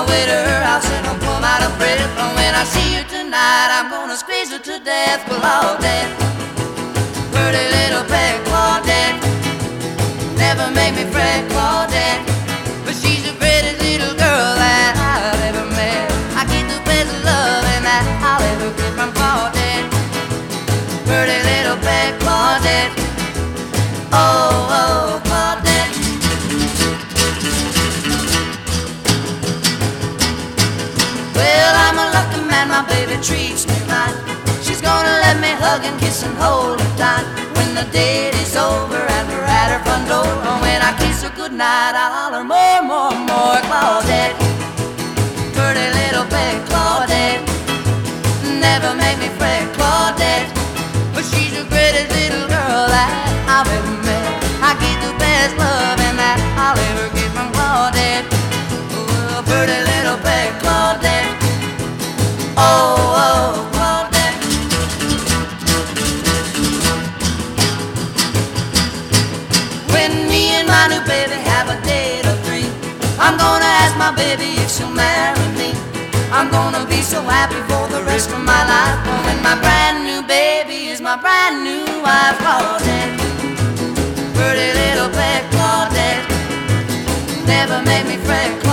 way to her house and I'm plumb out of breath. But when I see her tonight, I'm gonna squeeze her to death. Claudette, pretty little pet Claudette, never make me fret Claudette, but she's the greatest little girl that I've ever met. I get the best loving that I'll ever get from Claudette, pretty little pet Claudette. Oh, oh, Claudette. Well, I'm a lucky man, my baby treats me right. She's gonna let me hug and kiss and hold her tight. When the date is over and we're at her front door, and when I kiss her goodnight, I'll holler more, more, more. Claudette, pretty little pet Claudette, never make me fret Claudette, but she's the greatest little girl that I've ever met. I get the best loving that I'll ever get from Claudette. Oh, pretty little pet Claudette. Oh, oh, Claudette. When me and my new baby have a date of 3, I'm gonna ask my baby if she'll marry me. I'm gonna be so happy for the rest of my life. When my brand new baby is my brand new wife. Claudette, pretty little pet Claudette, never make me fret.